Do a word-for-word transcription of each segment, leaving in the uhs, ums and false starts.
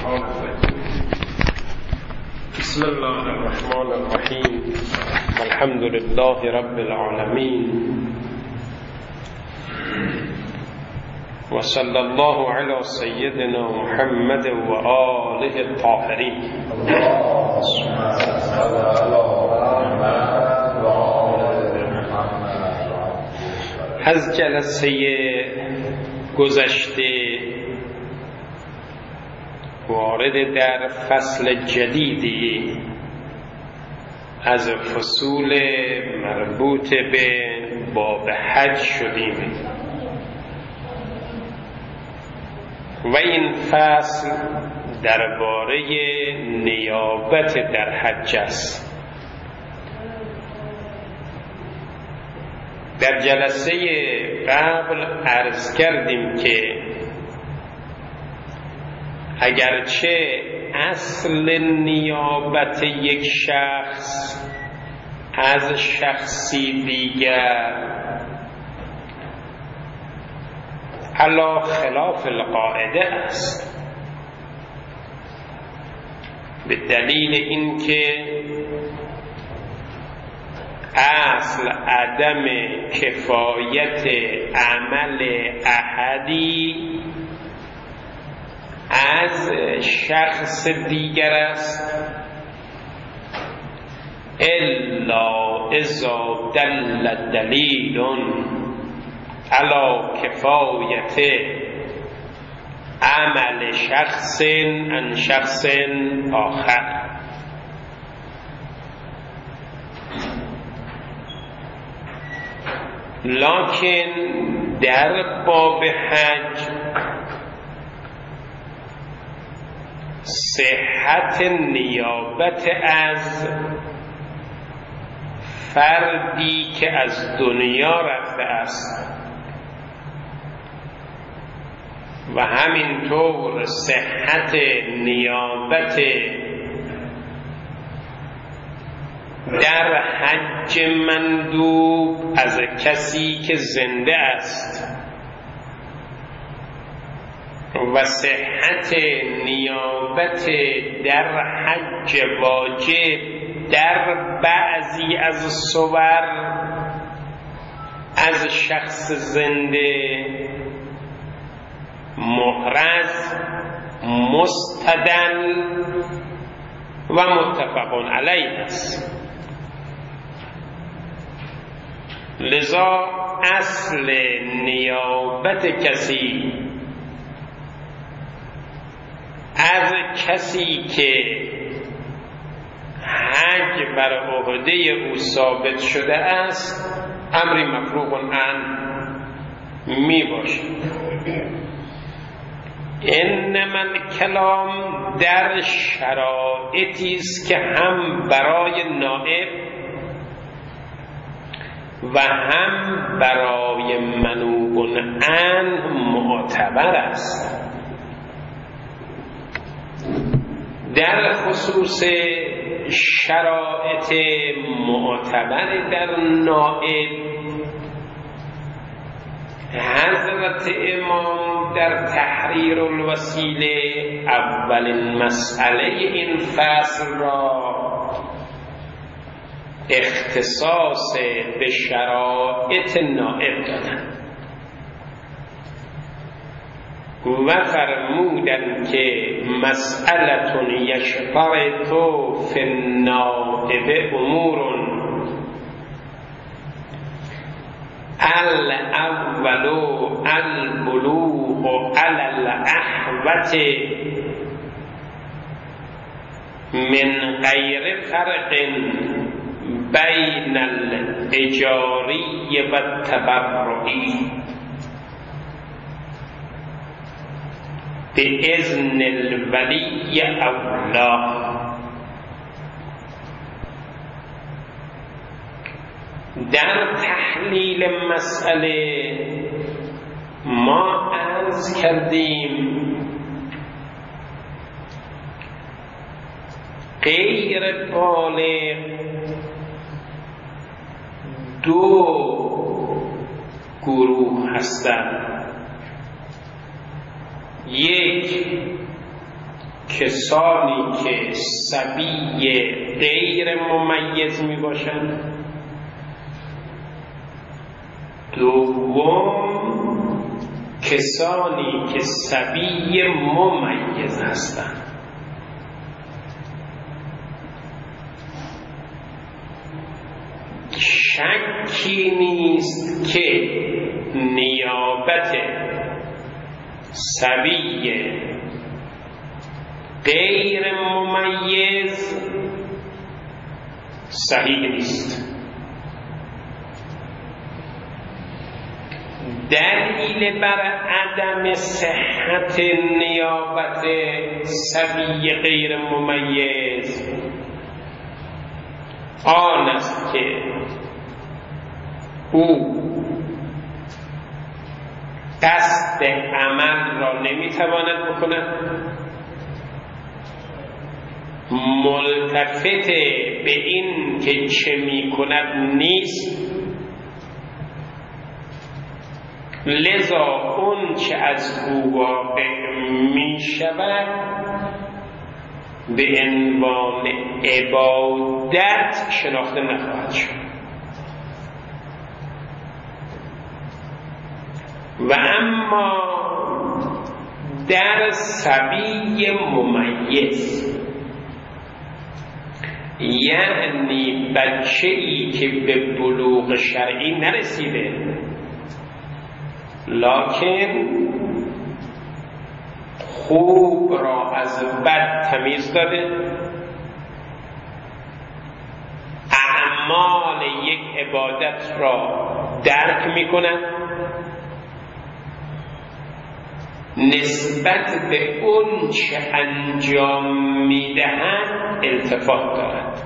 الشیطان الرجیم. بسم الله الرحمن الرحیم. الحمد لله رب العالمین و صلی الله علی سیدنا محمد و آله الطاهرین. از جلسه گذشته وارد در فصل جدیدی از فصول مربوط به باب حج شدیم و این فصل درباره نیابت در حج است. در جلسه قبل عرض کردیم که اگرچه اصل نیابت یک شخص از شخصی دیگر علی خلاف القاعده است، به دلیل اینکه اصل عدم کفایت عمل احدی از شخص دیگر است الا اذا دل دلیل علی کفایت عمل شخص عن شخص آخر. لکن در باب حج صحت نیابت از فردی که از دنیا رفته است و همینطور صحت نیابت در حج مندوب از کسی که زنده است و صحت نیابت در حج واجب در بعضی از صور از شخص زنده محرز مستدل و متفق علیه است. لذا اصل نیابت کسی از کسی که حج بر عهده او ثابت شده است امری مفروغ عنه می باشد. انما الکلام در شرایطی است که هم برای نائب و هم برای منوب عنه معتبر است. در خصوص شرایط معتبر در نائب حضرت امام در تحریر الوسیله اولین مسئله این فصل را اختصاص به شرایط نائب دادند و فرمودند که مسئلة یشترط فی النائب امور الاول البلوغ علی الاحوط من غیر فرق بین الاجاری و التبرعی بإذن الولی اولا. در تحلیل مسئله ما عرض کردیم غیر بالغ دو گروه هستند. یک کسانی که صبی غیر ممیز می باشند. دوم کسانی که صبی ممیز هستند. شکی نیست که نیابت صبی غیر ممیز صحیح نیست. دلیل بر عدم صحت نیابت صبی غیر ممیز آن است که او قصد عمل را نمیتواند بکند، ملتفت به این که چه میکند نیست، لذا اون چه از او واقع میشود به عنوان عبادت شناخته نخواهد شد. و اما در صبی ممیز، یعنی بچه ای که به بلوغ شرعی نرسیده لکن خوب را از بد تمیز داده، اعمال یک عبادت را درک می کند، نسبت به اون چه انجام می دهند التفات دارد،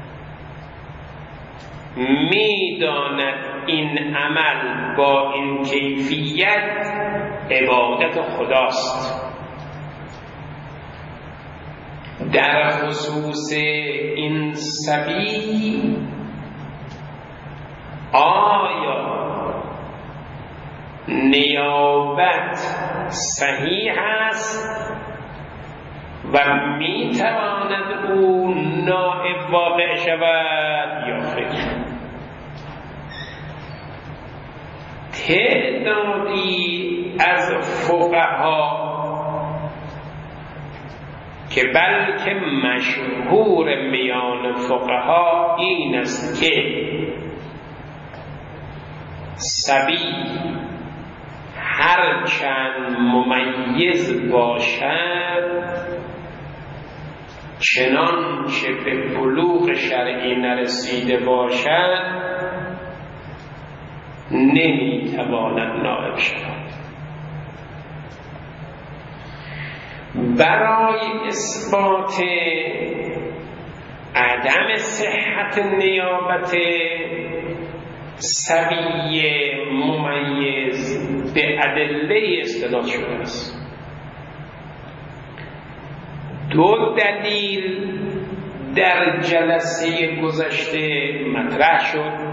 می داند این عمل با این کیفیت عبادت خداست. در خصوص این صبی آیا نیابت صحیح است و می تواند او نائب واقع شود یا خیر؟ تعدادی از فقها که بلکه مشهور میان فقها این است که صبی هرچند ممیز باشد چنانچه به بلوغ شرعی نرسیده باشد نمیتواند نائب شود. برای اثبات عدم صحت نیابت صبی ممیز به ادله استناد شده است. دو دلیل در جلسه گذشته مطرح شد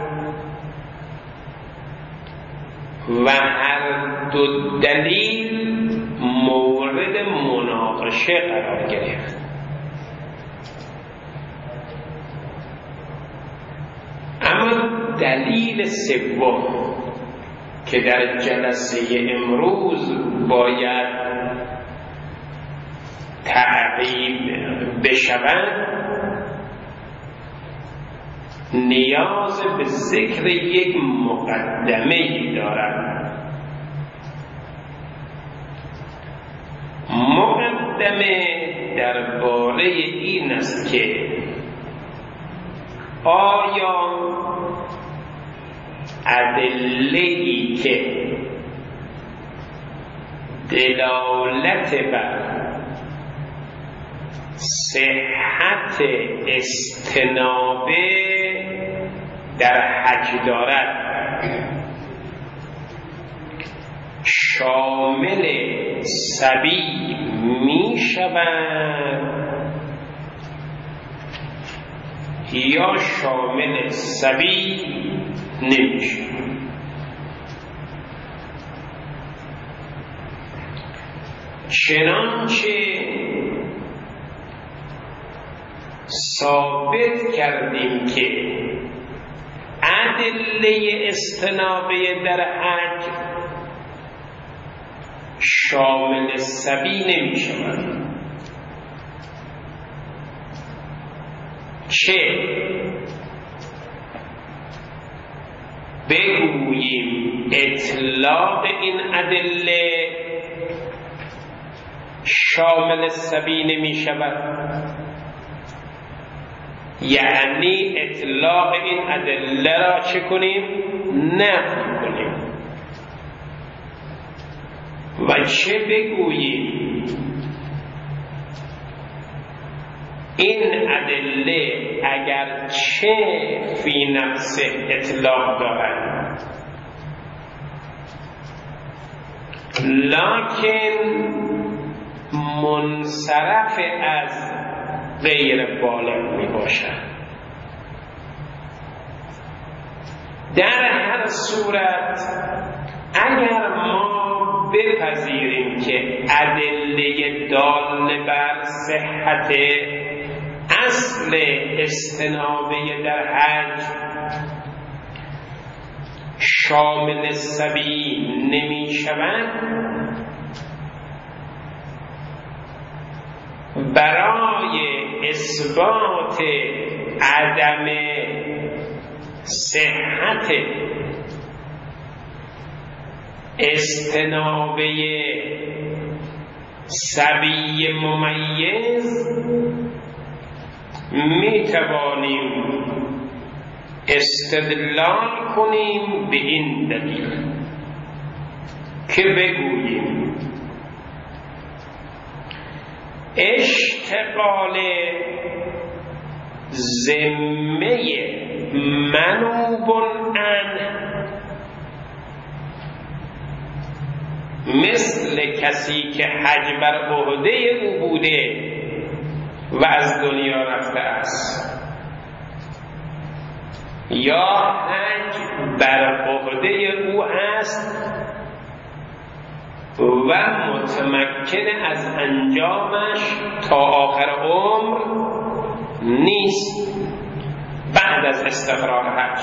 و هر دو دلیل مورد مناقشه قرار گرفت. اما دلیل سوم که در جلسه امروز باید تعقیب بشود نیاز به ذکر یک مقدمه‌ای دارد. مقدمه درباره این است که آیا ادله‌ای که دلالت بر صحت استنابه در حج دارد شامل صبی می شود یا شامل صبی نمی شود. چنانچه ثابت کردیم که ادله استنابه در حج شامل صبی نمی شود. چه بگوییم اطلاق این ادله شامل صبی نمی شود، یعنی اطلاق این ادله را چه کنیم؟ نفی کنیم. و چه بگوییم این ادله اگر چه فی نفس اطلاق دارند لکن منصرف از غیر بالغ می باشد. در هر صورت اگر ما بپذیریم که ادله دال بر صحت اصل استنابه در حج شامل صبی نمی شود، برای اثبات عدم صحت استنابه صبی ممیز می توانیم استدلال کنیم به این دلیل که بگوییم اشتغال ذمه منوب عنه مثل کسی که حج بر عهده او بوده و از دنیا رفته است، یا حج بر عهده او است و متمکن از انجامش تا آخر عمر نیست بعد از استقرار حج.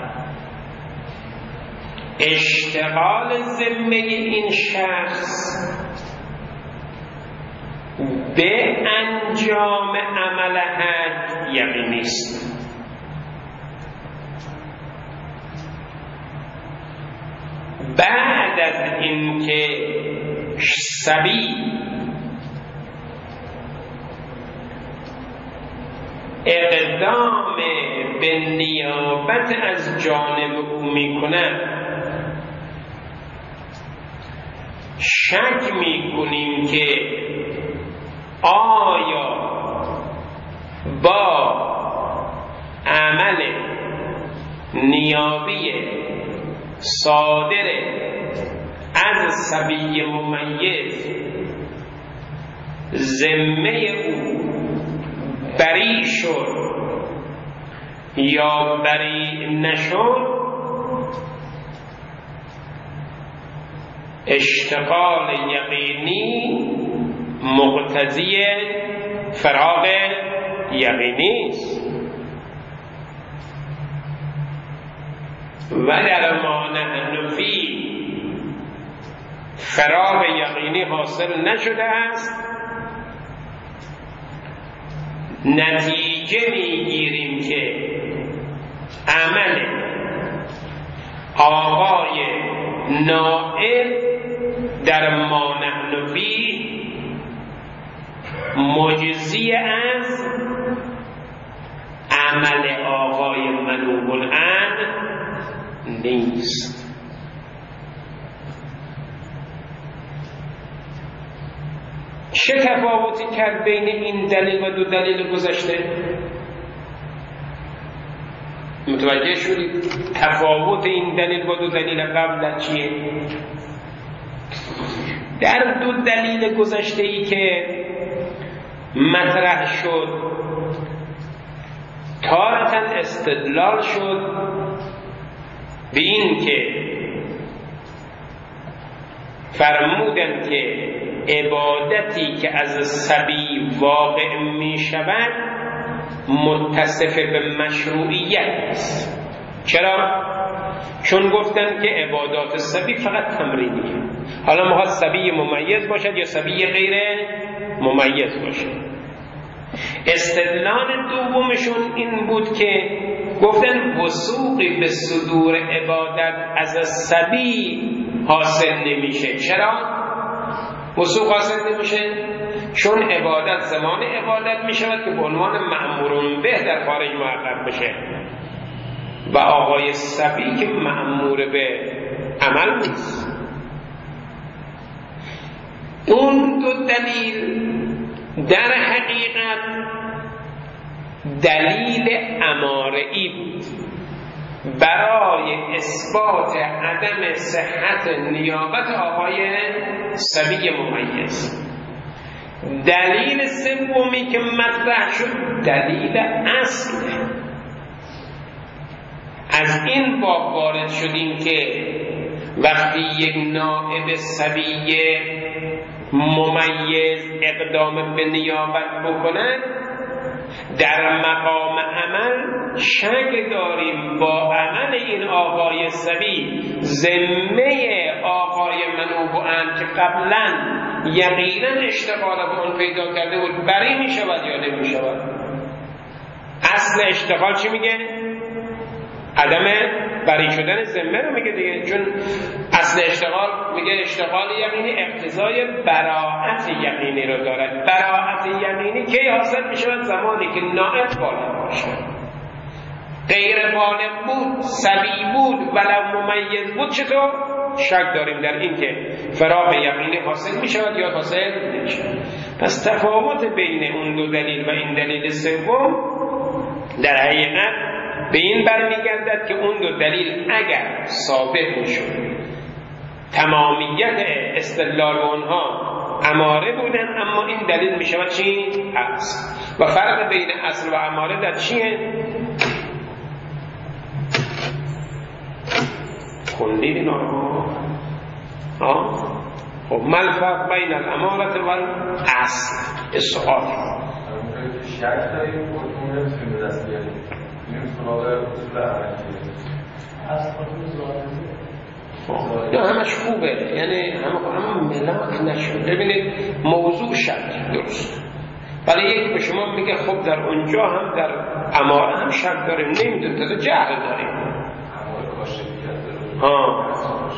اشتغال ذمه این شخص به انجام عمل حج یقینی است. بعد از اینکه صبی اقدام به نیابت از جانب او می کند، شک می کنیم که آیا با عمل نیابی صادر از صبی ممیز ذمه او بری شد یا بری نشد. اشتغال یقینی مقتضی فراغ یقینی است و در ما نحن فی فراغ یقینی حاصل نشده است. نتیجه میگیریم که عمل آقای نائل در ما نحن فی مجزی از عمل آقای منوب عنه نیست. چه تفاوتی کرد بین این دلیل و دو دلیل گذشته؟ متوجه شدید تفاوت این دلیل با دو دلیل قبل چیه؟ در دو دلیل گذشته ای که مطرح شد تارتاً استدلال شد به این که فرمودن که عبادتی که از صبی واقع می شود متصف به مشروعیت است. چرا؟ چون گفتن که عبادات صبی فقط تمرینیه. حالا میخواد صبی ممیز باشد یا صبی غیر ممیز باشد. استدلال دومشون این بود که گفتن وثوقی به صدور عبادت از صبی حاصل نمیشه. چرا وثوق حاصل نمیشه؟ چون عبادت زمان عبادت میشود که به عنوان مأمورون به در خارج محقق بشه و آقای صبی که مأمور به عمل نیست. اون دو دلیل در حقیقت دلیل اماره‌ای بود برای اثبات عدم صحت نیابت آقای صبی ممیز. دلیل سومی که مطرح شد دلیل اصل. از این باب وارد شدیم که وقتی یک نائب صبی ممیز اقدام به نیابت بکنه در مقام عمل شک داریم با عمل این آقای صبی ذمه آقای منوبوعن که قبلا یقینا اشتغال به اون پیدا کرده بود بری می شود یا نمی شود. اصل اشتغال چی میگه؟ عدم بری شدن ذمه رو میگه دیگه. چون اصل اشتغال میگه اشتغال یقینی اقتضای براءت یقینی رو دارد. براءت یقینی کی حاصل میشه؟ زمانی که نائب بالغ باشه. غیر بالغ بود، صبی بود، ولو ممیز بود چطور؟ شک داریم در این که فراغ یقینی حاصل میشود یا حاصل نمیشود. پس تفاوت بین اون دو دلیل و این دلیل سوم در حقیقت به این برمیگردد که اون دو دلیل اگر ثابت میشد تمامیت استدلال اونها اماره بودن، اما این دلیل میشود چی؟ اصل. و فرق بین اصل و اماره در چیه؟ خوندید اینا رو؟ خب مل فرق بین الاماره و اصل؟ السؤال شک داریم خودمون نمیتونیم به دست بیاریم. این سراغ اصول عملی نه همش خوبه، یعنی همه همه ملاک نشد. ببینید موضوع شک درست، ولی یکی به شما میگه خب در اونجا هم در اماره هم شک داریم، نمیدون تازه جهل داریم. اماره کاشفیت ها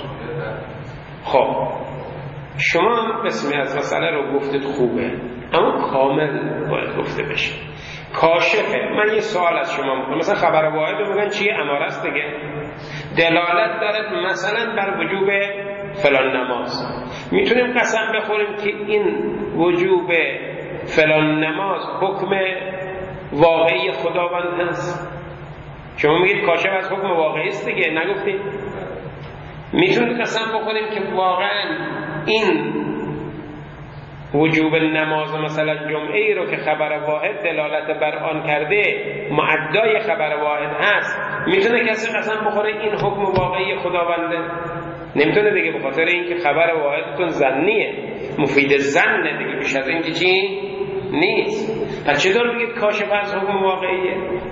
خب شما هم قسمی از مسئله رو گفتید خوبه، اما کامل باید گفته بشه. کاشفه. من یه سوال از شما میکنم، مثلا خبر واحد رو میگن چیه؟ اماره است دیگه. دلالت داره مثلا بر وجوب فلان نماز. میتونیم قسم بخوریم که این وجوب فلان نماز حکم واقعی خداوند هست؟ شما میگید کاشف از حکم واقعی است دیگه، نگفتید؟ میتونیم قسم بخوریم که واقعا این وجوب نماز مثلا جمعه ای رو که خبر واحد دلالت بر آن کرده معدای خبر واحد هست، میتونه کسی قسم بخوره این حکم واقعی خداونده؟ نمیتونه دیگه، به خاطر اینکه خبر واحدتون ظنیه، مفید ظنه دیگه، بیش از این که چی نیست. پس چطور بگید کاشف از حکم واقعیه؟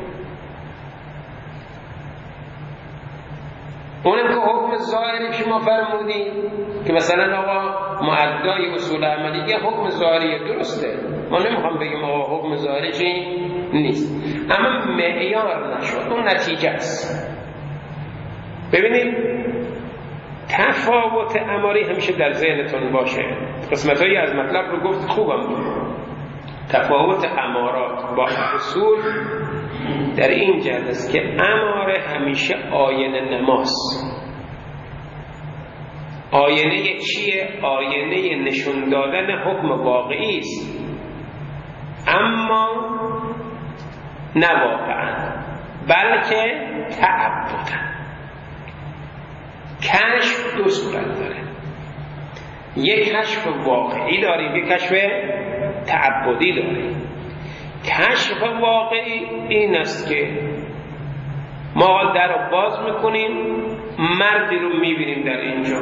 اونم که حکم ظاهری شما فرمودید که مثلا آقا معدای اصول عملی یه حکم ظاهریه، درسته، ما نمیخوام بگیم آقا حکم ظاهری چی نیست، اما معیار نشد، اون نتیجه است. ببینید تفاوت اماری همیشه در ذهنتون باشه، قسمتایی از مطلب رو گفت خوبم بود. تفاوت امارات با اصول در این جهت است که اماره همیشه آینه نماز. آینه چیه؟ آینه نشون دادن حکم واقعی است، اما نه واقعا، بلکه تعبداً. کشف دو صورت داره، یک کشف واقعی داریم، یک کشف تعبدی داریم. کشف واقعی این است که ما در رو باز میکنیم، مردی رو میبینیم در اینجا،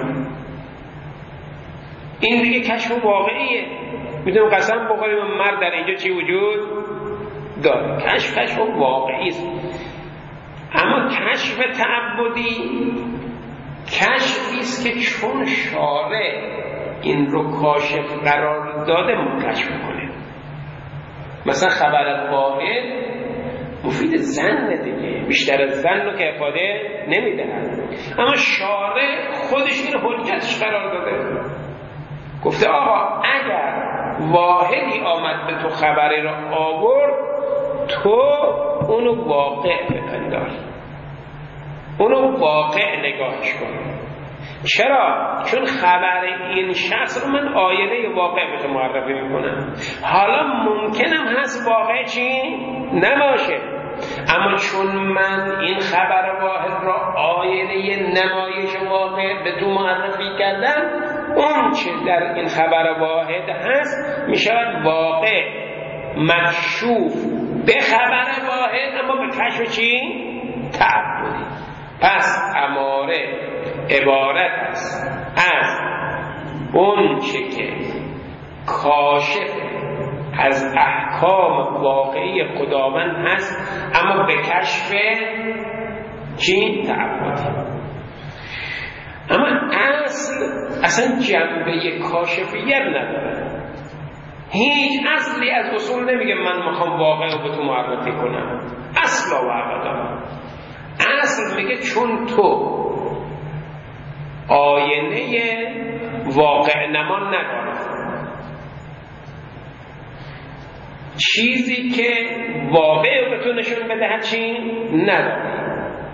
این دیگه کشف واقعیه. میتونیم قسم بخوریم مرد در اینجا چی وجود داره. کشف کشف واقعی است. اما کشف تعبدی کشفی است که چون شارع این رو کاشف قرار داده ما کشف کنیم. مثلا خبر واحد مفید ظن دیگه، بیشتر از ظن رو که افاده نمیدهد، اما شارع خودش این حجتش قرار داده، گفته آقا اگر واحدی آمد به تو خبری رو آورد، تو اونو واقع بپندار، اونو واقع نگاهش کن. چرا؟ چون خبر این شخص رو من آینه واقع به تو معرفی میکنم. حالا ممکنم هست واقع چی؟ نباشه، اما چون من این خبر واحد را آینه نمایش واقع به تو معرفی کردم، اون چه در این خبر واحد هست میشود واقع مکشوف به خبر واحد، اما به کشف چی؟ تعبدی. پس اماره عبارت است از اون چه که کاشف از احکام واقعی خداوند هست، اما به کشف چی؟ تعبدی. اما اصل اصلا جنبه کاشفیت نداره. هیچ اصلی از اصول نمیگه من میخوام واقع رو به تو معرفی کنم، اصلا و ابدا. اصل میگه چون تو آینه واقع نمان نداره، چیزی که واقع به تو نشون بدهد چی؟ نداره،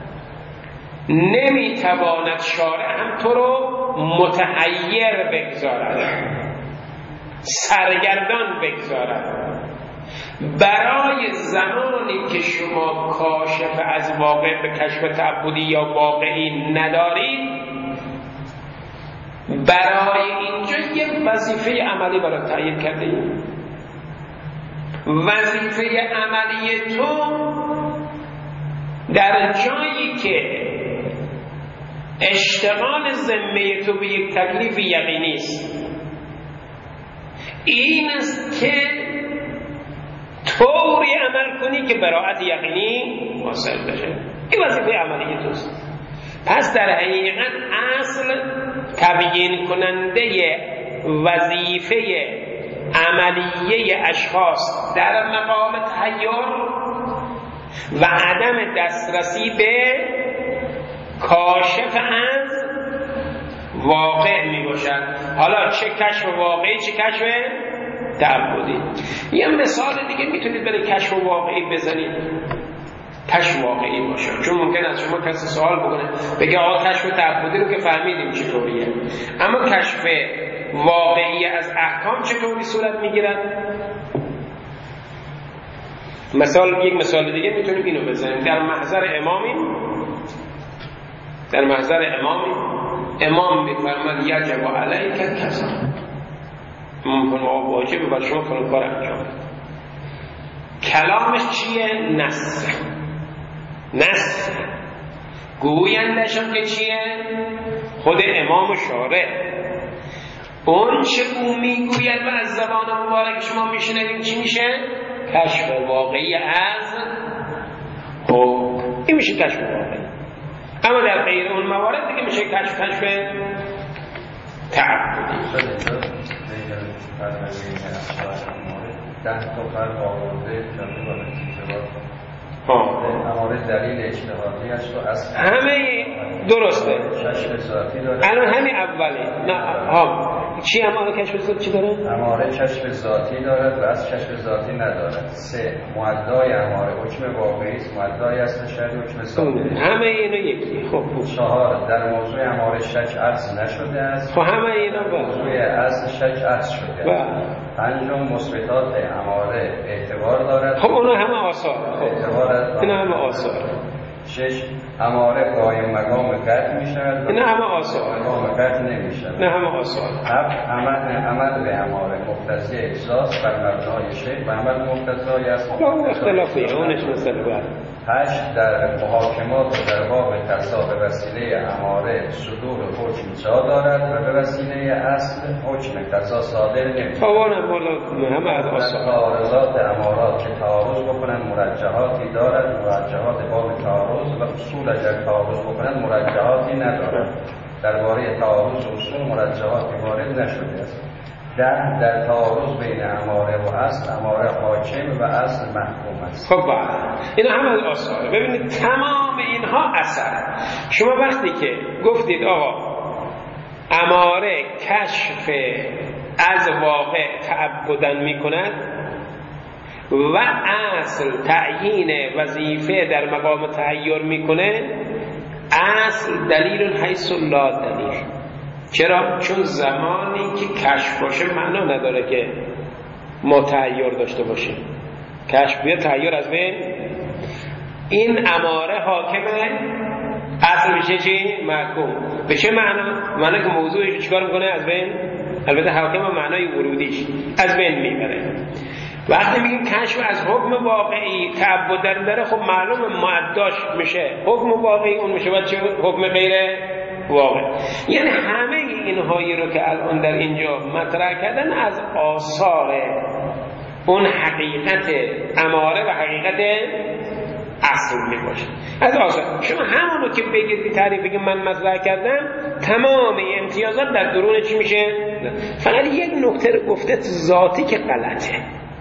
نمیتواند شارع هم تو رو متحیر بگذارد، سرگردان بگذارد. برای زمانی که شما کاشف از واقع به کشف تعبدی یا واقعی ندارید، برای اینجا یک وظیفه عملی برای تعیین کرده اید. وظیفه عملی تو در جایی که اشتغال ذمه تو به یک تکلیف یقینی است، این است که طوری عمل کنی که براءت یقینی حاصل بشه. این وظیفه عملی توست. پس در حقیقت اصل تبیین کننده وظیفه عملیه اشخاص در مقام تحیر و عدم دسترسی به کاشف از واقع می باشد. حالا چه کشف واقعی چه کشف تعبدی. یه مثال دیگه میتونید برای کشف واقعی بزنید، کشف واقعی باشه، چون ممکن است شما کسی سوال بکنه بگه آقا کشف تعبدی رو که فهمیدیم چطوریه، اما کشف واقعی از احکام چطوری صورت میگیرد؟ مثال یک مثال دیگه میتونیم اینو بزنیم. در محضر امامی در محضر امامی امام میفرماد یجب علیک کذا، ممکن واجبه بر شما فلان کار انجام بده. کلامش چیه؟ نص. نص گویندش هم که چیه؟ خود امام و شارع. اون چه او میگوید و از زبان مبارک شما میشنویم چی میشه؟ کشف واقعی از حکم. این میشه کشف واقعی. اما در غیر اون موارد دیگه میشه کشف کشف تعبدی. ده تا فرق آورده جمعه با نتیجه اماره دلیل اجتهادی است و اصل همه درسته. کشف ذاتی داره. الان همین اولی نه ها چی اماره کشف ذاتی چی داره؟ اماره کشف ذاتی دارد و از کشف ذاتی ندارد. سه معدای اماره حکم واقعی است، معدای اصل شرعی حکم ثابت. همه اینا یکی. خب چهار در موضوع اماره شک عرض نشده است. خب همه اینا با موضوع اصل شک عرض شده است. پنجم مثبتات اماره اعتبار دارد. خب اونا همه آثار. خب اعتبار اینا همه آثار. شش اماره قایم مقام قطع می شود. اینا همه آثار. مقام قطع نمی شود. نه همه آثار. هفت عمل عمل به اماره مقتضی احساس بر مبنای شیء و عمل مقتضی است. اختلافی اونش مثلا بعد. هشت در محاکمات و در باب قضا به وسیله اماره صدور حکم جا دارد و به وسیله اصل حکم قضا صادر نمی شود. اون هم بالا همه از آثار. تعارضات امارات که تعارض بکنند مرجحاتی دارد، مرجحات باب تعارض و اصول اگر تعارض بکنند مرجحاتی ندارد. درباره تعارض اصول مرجحاتی وارد نشده است. در در تعارض بین اماره و اصل، اماره حاکم و اصل محکوم است. خب بله اینا هم از آثاره. ببینید تمام اینها اثر. شما وقتی که گفتید آقا اماره کشف از واقع تعبدن می کند و اصل تعیین وظیفه در مقام تحیر می کنه، اصل دلیل حیث لا دلیل. چرا؟ چون زمانی که کشف باشه معنا نداره که ما تحیر داشته باشیم. کشف بیاد تحیر از بین. این اماره حاکمه، اصل میشه چی؟ محکوم. به چه معنا؟ معنا که موضوعش چیکار میکنه؟ از بین. البته حاکم معنای ورودیش از بین میبره. وقتی میگیم کشف از حکم واقعی تعبد در داره، خب معلومه معداش میشه حکم واقعی، اون میشه باید چه حکم غیر واقع. یعنی همه اینهایی رو که الان در اینجا مطرح کردن از آثار اون حقیقت اماره و حقیقت اصل میباشه. از آثار شما همونو که بگید تعریف بگید من مطرح کردم، تمام امتیازات در درون چی میشه؟ فقط یک نکته رو گفته ذاتی که غلطه.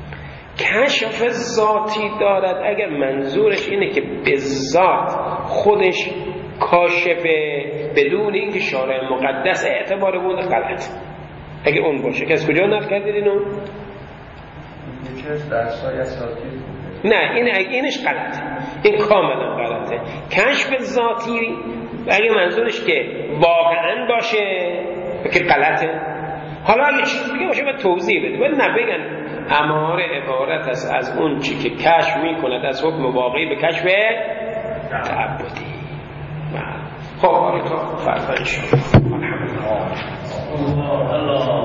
کشف ذاتی دارد اگر منظورش اینه که به ذات خودش کاشفه بدون اینکه شارع مقدس اعتبار بود، غلط. اگه اون باشه که از کجا نقل کردید اینو؟ یکی از درس‌های اساتید نه این اگه اینش غلطه، این کاملا غلطه. کشف ذاتی اگه منظورش که واقعا باشه که غلطه. حالا اگه چیز دیگه باشه باید توضیح بده، باید نبگن اماره عبارت است از اون چی که کشف میکند از حکم واقعی به کشف تعبدی. خب آره تا فردا انشاءالله. الحمدلله.